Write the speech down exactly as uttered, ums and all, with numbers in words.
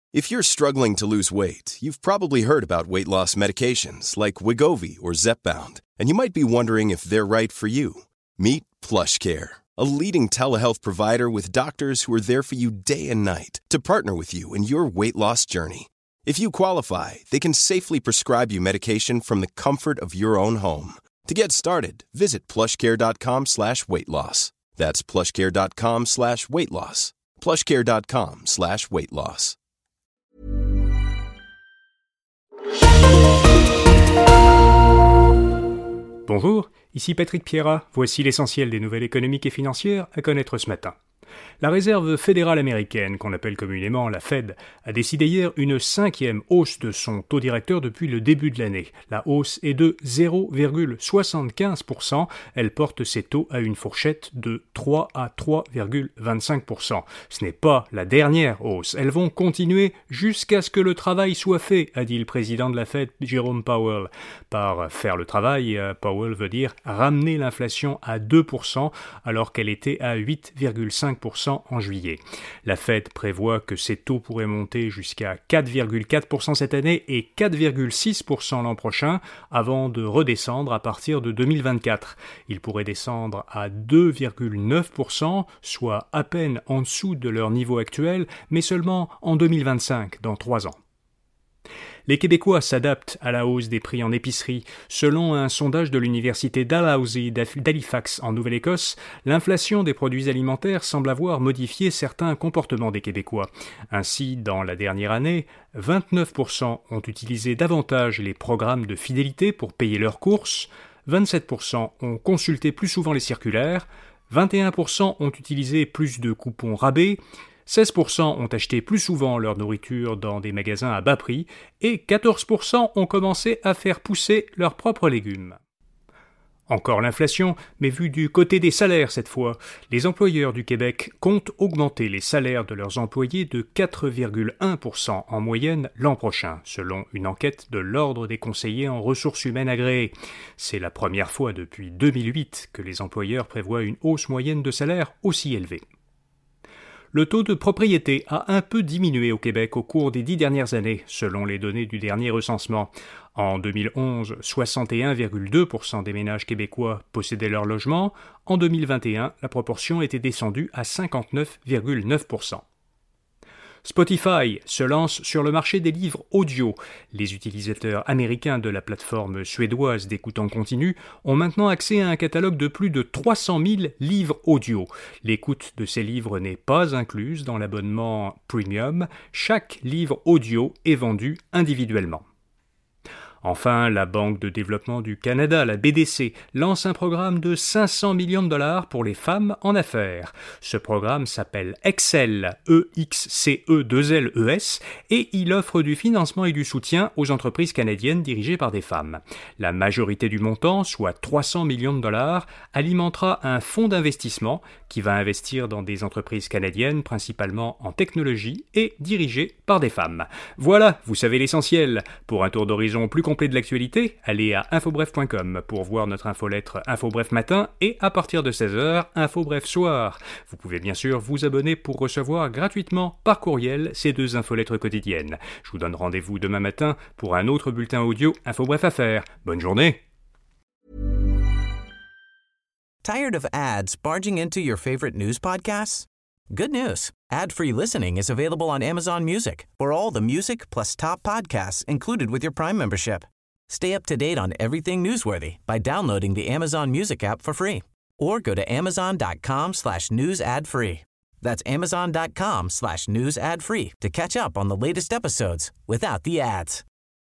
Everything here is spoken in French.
If you're struggling to lose weight, you've probably heard about weight loss medications like Wegovy or Zepbound, and you might be wondering if they're right for you. Meet PlushCare, a leading telehealth provider with doctors who are there for you day and night to partner with you in your weight loss journey. If you qualify, they can safely prescribe you medication from the comfort of your own home. To get started, visit plushcare.com slash weight loss. That's plushcare.com slash weight loss. plushcare.com slash weight loss. Bonjour, ici Patrick Pierrat. Voici l'essentiel des nouvelles économiques et financières à connaître ce matin. La Réserve fédérale américaine, qu'on appelle communément la Fed, a décidé hier une cinquième hausse de son taux directeur depuis le début de l'année. La hausse est de zéro virgule soixante-quinze pour cent. Elle porte ses taux à une fourchette de trois à trois virgule vingt-cinq pour cent. Ce n'est pas la dernière hausse. Elles vont continuer jusqu'à ce que le travail soit fait, a dit le président de la Fed, Jerome Powell. Par faire le travail, Powell veut dire ramener l'inflation à deux pour cent alors qu'elle était à huit virgule cinq pour cent en juillet. La Fed prévoit que ces taux pourraient monter jusqu'à quatre virgule quatre pour cent cette année et quatre virgule six pour cent l'an prochain, avant de redescendre à partir de deux mille vingt-quatre. Ils pourraient descendre à deux virgule neuf pour cent, soit à peine en dessous de leur niveau actuel, mais seulement en deux mille vingt-cinq, dans trois ans. Les Québécois s'adaptent à la hausse des prix en épicerie. Selon un sondage de l'université Dalhousie d'Halifax en Nouvelle-Écosse, l'inflation des produits alimentaires semble avoir modifié certains comportements des Québécois. Ainsi, dans la dernière année, vingt-neuf pour cent ont utilisé davantage les programmes de fidélité pour payer leurs courses, vingt-sept pour cent ont consulté plus souvent les circulaires, vingt et un pour cent ont utilisé plus de coupons rabais, seize pour cent ont acheté plus souvent leur nourriture dans des magasins à bas prix et quatorze pour cent ont commencé à faire pousser leurs propres légumes. Encore l'inflation, mais vue du côté des salaires cette fois. Les employeurs du Québec comptent augmenter les salaires de leurs employés de quatre virgule un pour cent en moyenne l'an prochain, selon une enquête de l'Ordre des conseillers en ressources humaines agréées. C'est la première fois depuis deux mille huit que les employeurs prévoient une hausse moyenne de salaire aussi élevée. Le taux de propriété a un peu diminué au Québec au cours des dix dernières années, selon les données du dernier recensement. En deux mille onze, soixante et un virgule deux pour cent des ménages québécois possédaient leur logement. En deux mille vingt et un, la proportion était descendue à cinquante-neuf virgule neuf pour cent. Spotify se lance sur le marché des livres audio. Les utilisateurs américains de la plateforme suédoise d'écoute en continu ont maintenant accès à un catalogue de plus de trois cent mille livres audio. L'écoute de ces livres n'est pas incluse dans l'abonnement Premium. Chaque livre audio est vendu individuellement. Enfin, la Banque de développement du Canada, la B D C, lance un programme de cinq cents millions de dollars pour les femmes en affaires. Ce programme s'appelle Excel, E X C E deux L E S, et il offre du financement et du soutien aux entreprises canadiennes dirigées par des femmes. La majorité du montant, soit trois cents millions de dollars, alimentera un fonds d'investissement qui va investir dans des entreprises canadiennes, principalement en technologie et dirigées par des femmes. Voilà, vous savez l'essentiel. Pour un tour d'horizon plus complet de l'actualité, allez à infobref point com pour voir notre infolettre Infobref matin et à partir de seize heures, Infobref soir. Vous pouvez bien sûr vous abonner pour recevoir gratuitement par courriel ces deux infolettres quotidiennes. Je vous donne rendez-vous demain matin pour un autre bulletin audio Infobref à faire. Bonne journée! Tired of ads barging into your favorite news podcasts? Good news. Ad-free listening is available on Amazon Music for all the music plus top podcasts included with your Prime membership. Stay up to date on everything newsworthy by downloading the Amazon Music app for free or go to amazon.com slash news ad free. That's amazon.com slash news ad free to catch up on the latest episodes without the ads.